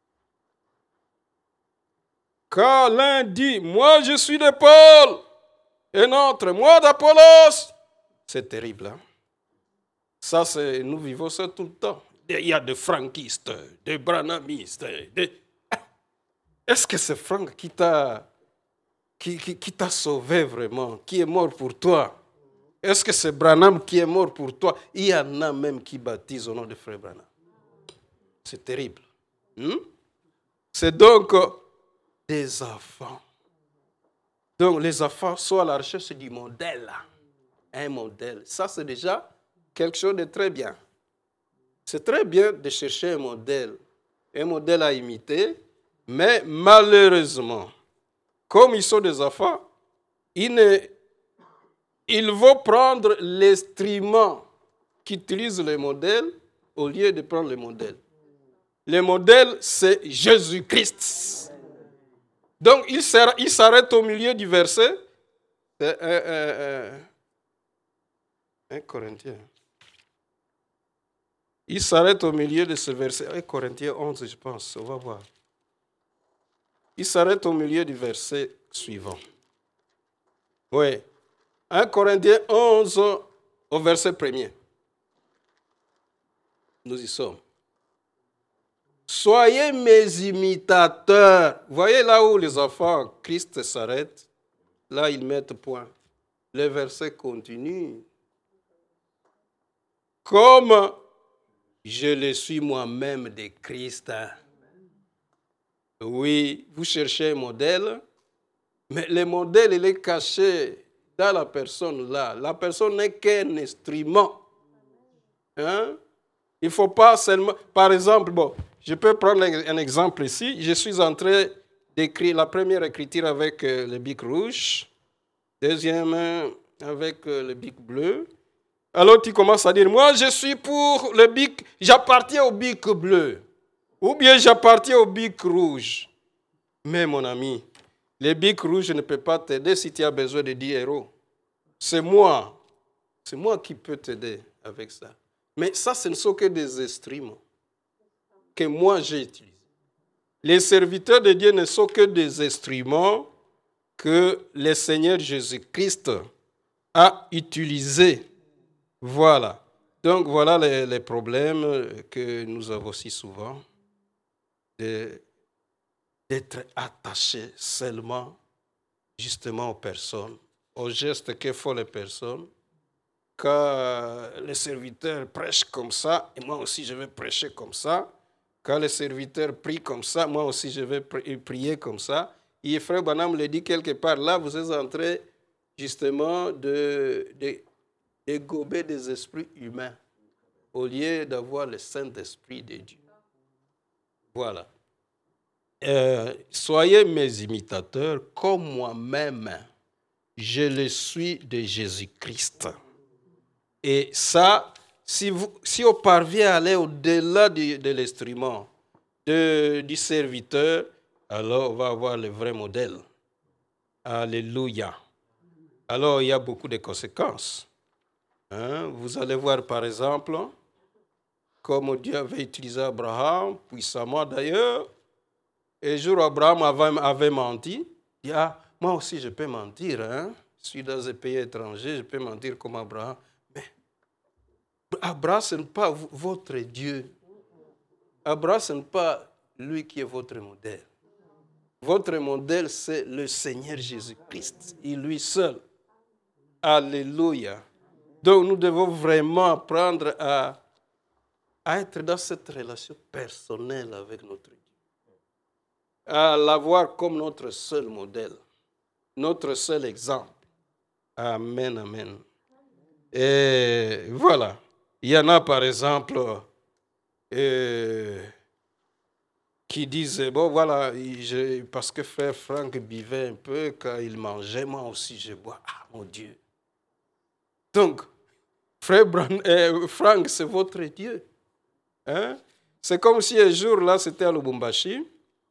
Car l'un dit, moi je suis de Paul, et l'autre, moi d'Apollos. C'est terrible, hein? Ça, c'est, nous vivons ça tout le temps. Il y a des franquistes, des branhamistes. Des... Est-ce que c'est Franck qui t'a, qui, qui, qui t'a sauvé vraiment, qui est mort pour toi? Est-ce que c'est Branham qui est mort pour toi? Il y en a même qui baptisent au nom de frère Branham. C'est terrible. Hmm? C'est donc des enfants. Donc les enfants sont à la recherche du modèle. Un modèle. Ça, c'est déjà quelque chose de très bien. C'est très bien de chercher un modèle. Un modèle à imiter. Mais malheureusement, comme ils sont des enfants, ils, ne, ils vont prendre l'instrument qui utilise le modèle au lieu de prendre le modèle. Le modèle, c'est Jésus-Christ. Donc, il s'arrête au milieu du verset. C'est un, un, un, un Corinthien. Il s'arrête au milieu de ce verset. un Corinthiens onze, je pense. On va voir. Il s'arrête au milieu du verset suivant. Oui. un Corinthiens onze, au verset premier. Nous y sommes. Soyez mes imitateurs. Voyez là où les enfants, Christ s'arrête. Là, ils mettent point. Le verset continue. Comme je le suis moi-même de Christ. Oui, vous cherchez un modèle, mais le modèle, il est caché dans la personne là. La personne n'est qu'un instrument. Hein? Il ne faut pas seulement... Par exemple, bon, je peux prendre un exemple ici. Je suis en train d'écrire la première écriture avec le bic rouge, deuxième avec le bic bleu. Alors tu commences à dire, moi je suis pour le bic, j'appartiens au bic bleu. Ou bien j'appartiens au bic rouge. Mais mon ami, le bic rouge ne peut pas t'aider si tu as besoin de dix euros. C'est moi. C'est moi qui peux t'aider avec ça. Mais ça, ce ne sont que des instruments que moi j'ai utilisés. Les serviteurs de Dieu ne sont que des instruments que le Seigneur Jésus-Christ a utilisés. Voilà. Donc, voilà les, les problèmes que nous avons si souvent. De, d'être attachés seulement, justement, aux personnes, aux gestes que font les personnes. Quand les serviteurs prêchent comme ça, et moi aussi je vais prêcher comme ça. Quand les serviteurs prient comme ça, moi aussi je vais prier comme ça. Et frère Branham le dit quelque part, là vous êtes en train justement de, de, de gober des esprits humains au lieu d'avoir le Saint-Esprit de Dieu. Voilà. Euh, soyez mes imitateurs comme moi-même, je le suis de Jésus-Christ. Et ça, si, vous, si on parvient à aller au-delà de, de l'instrument, de, du serviteur, alors on va avoir le vrai modèle. Alléluia. Alors il y a beaucoup de conséquences. Hein? Vous allez voir par exemple, comme Dieu avait utilisé Abraham, puissamment d'ailleurs, et un jour Abraham avait, avait menti, il dit, ah, moi aussi je peux mentir, hein? Je suis dans un pays étranger, je peux mentir comme Abraham. Abraham, ce n'est pas votre Dieu. Abraham, ce n'est pas lui qui est votre modèle. Votre modèle, c'est le Seigneur Jésus-Christ. Et lui seul. Alléluia. Donc, nous devons vraiment apprendre à, à être dans cette relation personnelle avec notre Dieu. À l'avoir comme notre seul modèle. Notre seul exemple. Amen, amen. Et voilà. Il y en a, par exemple, euh, qui disent, bon, voilà, je, parce que frère Franck buvait un peu, quand il mangeait, moi aussi je bois. Ah, mon Dieu. Donc, frère Bran, euh, Franck, c'est votre Dieu. Hein? C'est comme si un jour, là, c'était à Lubumbashi.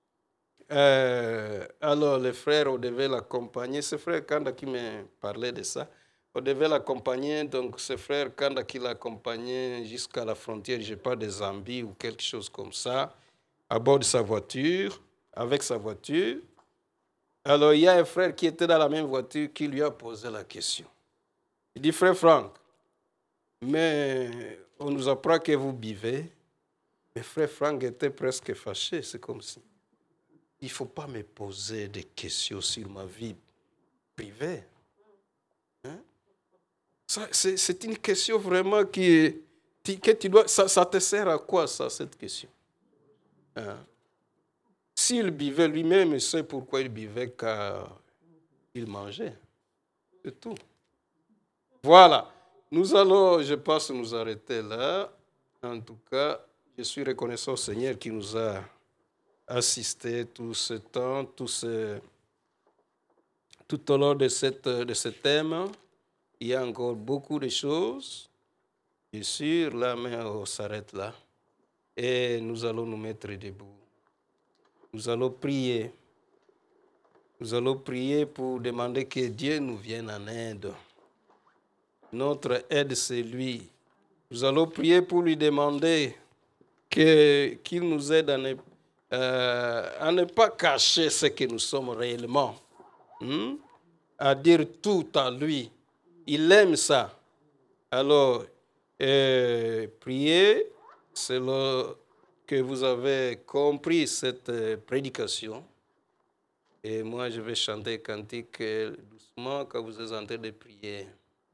Euh, alors, les frères, on devait l'accompagner. C'est frère Kanda qui me parlait de ça. On devait l'accompagner, donc ce frère Kanda qui l'accompagnait jusqu'à la frontière, je ne sais pas, de Zambie ou quelque chose comme ça, à bord de sa voiture, avec sa voiture. Alors il y a un frère qui était dans la même voiture qui lui a posé la question. Il dit, frère Franck, mais on nous apprend que vous buvez. Mais frère Franck était presque fâché, c'est comme si. Il ne faut pas me poser des questions sur ma vie privée. Hein? Ça, c'est, c'est une question vraiment qui, que tu dois... Ça, ça te sert à quoi, ça, cette question? Hein? S'il buvait lui-même, il sait pourquoi il buvait, car il mangeait. C'est tout. Voilà. Nous allons, je pense, nous arrêter là. En tout cas, je suis reconnaissant au Seigneur qui nous a assisté tout ce temps, tout, ce, tout au long de, cette, de ce thème. Il y a encore beaucoup de choses. Bien sûr, là, mais on s'arrête là. Et nous allons nous mettre debout. Nous allons prier. Nous allons prier pour demander que Dieu nous vienne en aide. Notre aide, c'est lui. Nous allons prier pour lui demander que, qu'il nous aide à ne, euh, à ne pas cacher ce que nous sommes réellement. Hmm? À dire tout à lui. Il aime ça. Alors, euh, priez selon que vous avez compris cette prédication. Et moi, je vais chanter cantique doucement quand vous êtes en train de prier.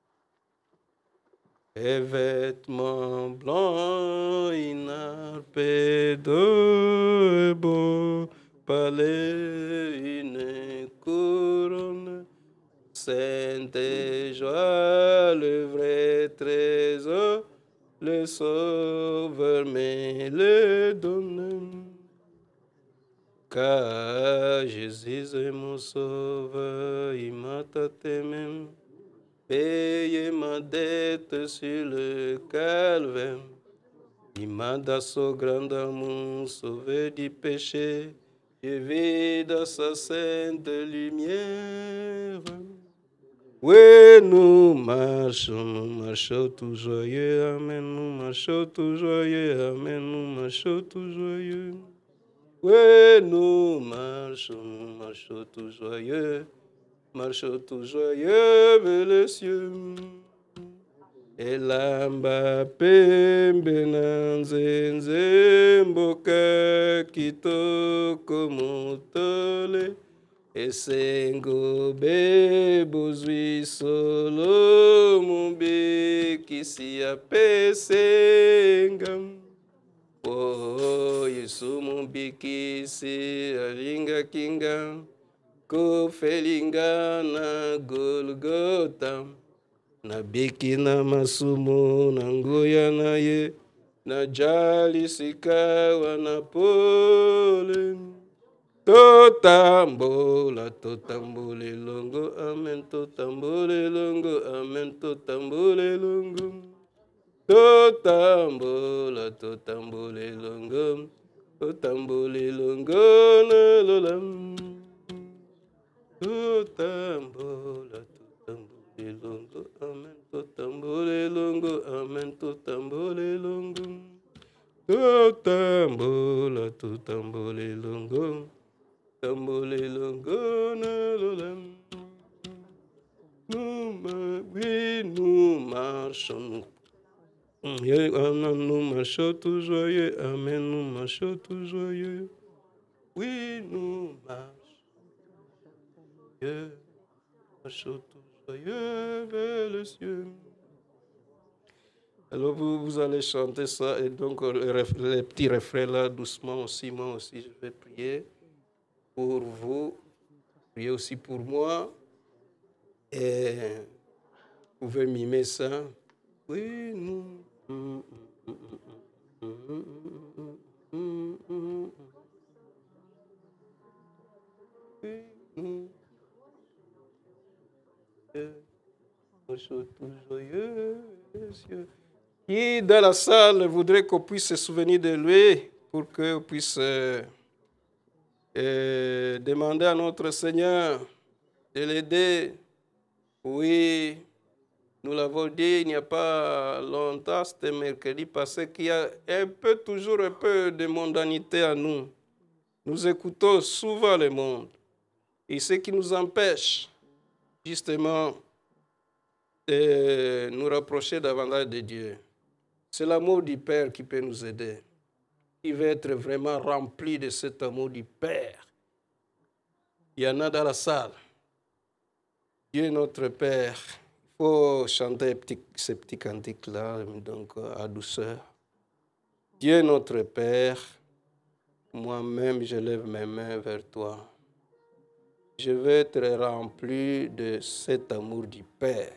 Et vêtements blancs, inarpés de beau palais, une couronne, sainte et joie, le vrai trésor, le sauveur me le donne. Car Jésus est mon sauveur, il m'a tâté même. Payé ma dette sur le calvaire. Il m'a dans son grand amour sauvé du péché. Je vis dans sa sainte lumière. Oui, nous marchons, nous marchons tout joyeux. Amen, nous marchons tout joyeux. Amen, nous marchons tout joyeux. Oui, nous marchons, nous marchons tout joyeux. Marchons tout joyeux vers les cieux. Et l'amba pembe nanzenze mboka kitoko motole. Et sengo bebo zui solo mumbi kisi apesengam. Oh, Yesu mumbi kisi alinga kinga. Ko felinga na Golgota, na biki na masumo na ngoya na ye, na jali sikawa na pole. Totambola, totambole longo, amen, totambole longo, amen, totambole longo. Totambola, totambole longo, totambole longo na lolam. Totambola, totambole longo, amen, totambole longo, amen, totambole longo. Totambola, totambole longo, tambole longo na lolam. Nous, oui, nous marchons. Nous marchons tout joyeux, amen, nous marchons tout joyeux. Oui, nous marchons. Dieu, marchons tout joyeux vers le ciel. Alors vous, vous allez chanter ça et donc les petits refrains là doucement aussi, moi aussi je vais prier pour vous, priez aussi pour moi et vous pouvez mimer ça. Oui, nous. Oui, nous. Qui dans la salle voudrait qu'on puisse se souvenir de lui pour qu'on puisse euh, euh, demander à notre Seigneur de l'aider? Oui, nous l'avons dit il n'y a pas longtemps, c'était mercredi passé, qu'il y a un peu, toujours un peu de mondanité à nous. Nous écoutons souvent le monde. Et ce qui nous empêche, justement, de nous rapprocher davantage de Dieu, c'est l'amour du Père qui peut nous aider. Il veut être vraiment rempli de cet amour du Père. Il y en a dans la salle. Dieu est notre Père. Il faut chanter petit, ces petits cantiques-là, donc à douceur. Dieu notre Père, moi-même je lève mes mains vers toi. Je veux être rempli de cet amour du Père.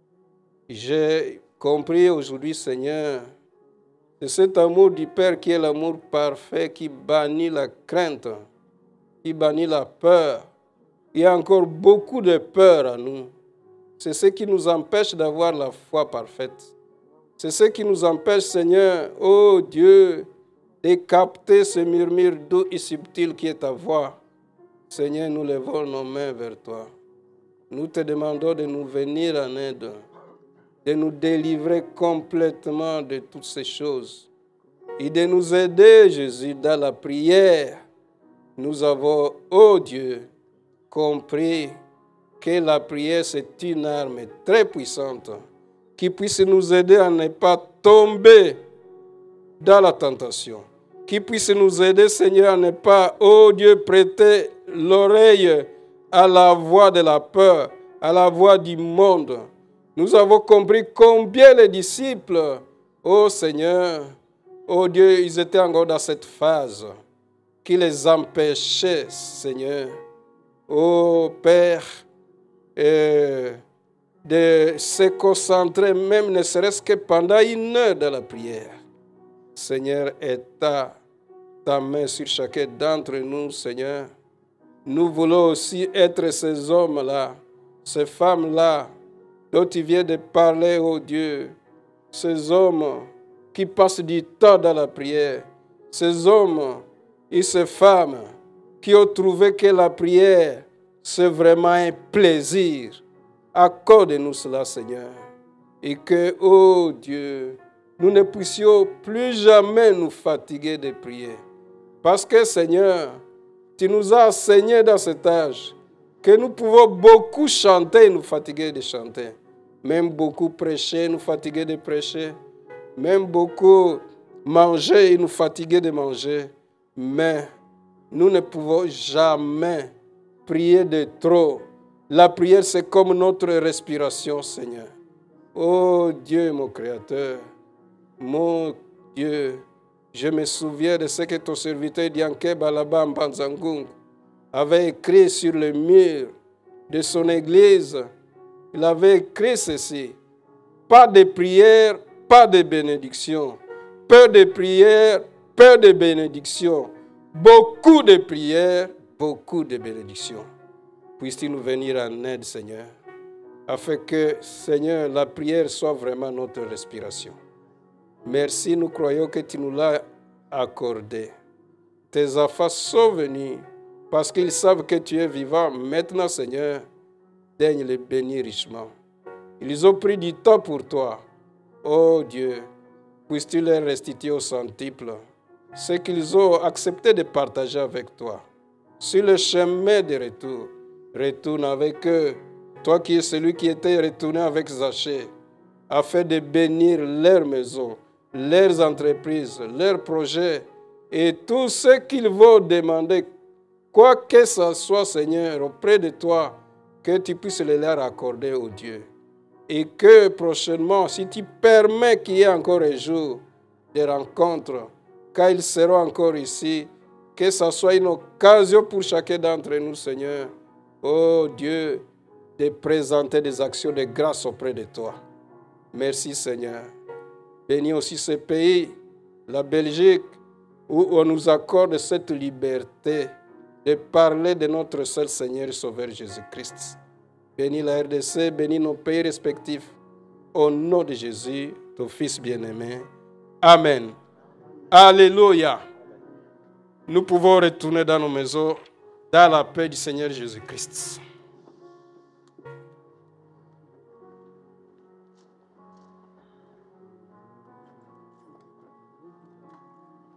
J'ai compris aujourd'hui, Seigneur, c'est cet amour du Père qui est l'amour parfait, qui bannit la crainte, qui bannit la peur. Il y a encore beaucoup de peur à nous. C'est ce qui nous empêche d'avoir la foi parfaite. C'est ce qui nous empêche, Seigneur, oh Dieu, de capter ce murmure doux et subtil qui est ta voix. Seigneur, nous levons nos mains vers toi. Nous te demandons de nous venir en aide, de nous délivrer complètement de toutes ces choses et de nous aider, Jésus, dans la prière. Nous avons, oh Dieu, compris que la prière, c'est une arme très puissante qui puisse nous aider à ne pas tomber dans la tentation, qui puisse nous aider, Seigneur, à ne pas, oh Dieu, prêter l'oreille à la voix de la peur, à la voix du monde. Nous avons compris combien les disciples, oh Seigneur, oh Dieu, ils étaient encore dans cette phase qui les empêchait, Seigneur, oh Père, euh, de se concentrer, même ne serait-ce que pendant une heure dans la prière. Seigneur, étends ta main sur chacun d'entre nous, Seigneur. Nous voulons aussi être ces hommes-là, ces femmes-là, dont tu viens de parler, oh Dieu. Ces hommes qui passent du temps dans la prière. Ces hommes et ces femmes qui ont trouvé que la prière, c'est vraiment un plaisir. Accorde-nous cela, Seigneur. Et que, oh Dieu, nous ne puissions plus jamais nous fatiguer de prier. Parce que, Seigneur, tu nous as enseigné dans cet âge que nous pouvons beaucoup chanter et nous fatiguer de chanter. Même beaucoup prêcher, nous fatiguer de prêcher. Même beaucoup manger et nous fatiguer de manger. Mais nous ne pouvons jamais prier de trop. La prière, c'est comme notre respiration, Seigneur. Oh Dieu, mon Créateur, mon Dieu, je me souviens de ce que ton serviteur Dianke Balaba Mbanzangung avait écrit sur le mur de son église. Il avait écrit ceci: pas de prière, pas de bénédiction. Peu de prière, peu de bénédiction. Beaucoup de prières, beaucoup de bénédictions. Puisses-tu nous venir en aide, Seigneur, afin que, Seigneur, la prière soit vraiment notre respiration. Merci, nous croyons que tu nous l'as accordé. Tes enfants sont venus parce qu'ils savent que tu es vivant. Maintenant, Seigneur, daigne les bénir richement. Ils ont pris du temps pour toi. Oh Dieu, puisses-tu leur restituer au centuple ce qu'ils ont accepté de partager avec toi. Sur le chemin de retour, retourne avec eux, toi qui es celui qui était retourné avec Zachée, afin de bénir leur maison, leurs entreprises, leurs projets et tout ce qu'ils vont demander, quoi que ce soit, Seigneur, auprès de toi, que tu puisses les leur accorder, ô Dieu. Et que prochainement, si tu permets qu'il y ait encore un jour de rencontres, quand ils seront encore ici, que ce soit une occasion pour chacun d'entre nous, Seigneur, ô Dieu, de présenter des actions de grâce auprès de toi. Merci, Seigneur. Bénis aussi ce pays, la Belgique, où on nous accorde cette liberté de parler de notre seul Seigneur et Sauveur Jésus-Christ. Bénis la R D C, bénis nos pays respectifs. Au nom de Jésus, ton Fils bien-aimé. Amen. Alléluia. Nous pouvons retourner dans nos maisons dans la paix du Seigneur Jésus-Christ.